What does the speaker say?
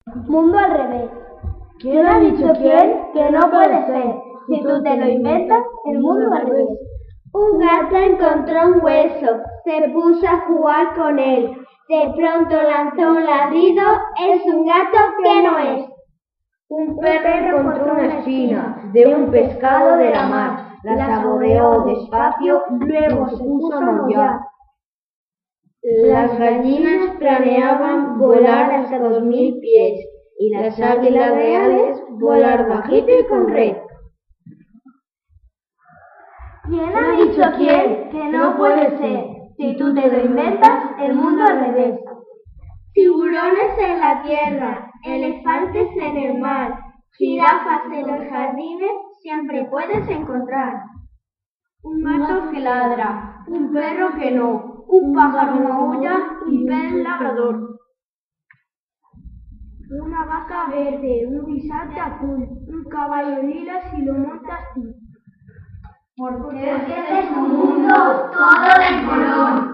Mundo al revés. ¿Quién ha dicho quién? Que no puede ser. Si tú te lo inventas, el mundo al revés. Un gato encontró un hueso, se puso a jugar con él. De pronto lanzó un ladrido, es un gato que no es. Un perro encontró una espina de un pescado de la mar. La saboreó despacio, luego se puso a mollar. Las gallinas planeaban volar hasta 2000 pies y las águilas reales volar bajito y con red. ¿Quién ha dicho quién? Que no puede ser. Si tú te lo inventas, el mundo al revés. Tiburones en la tierra, elefantes en el mar, jirafas en los jardines, siempre puedes encontrar. Un gato que ladra, un perro que no, un pájaro maulla y pez labrador. Una vaca verde, un bisonte azul, un caballo lila si lo montas tú. Porque este es un mundo todo de color.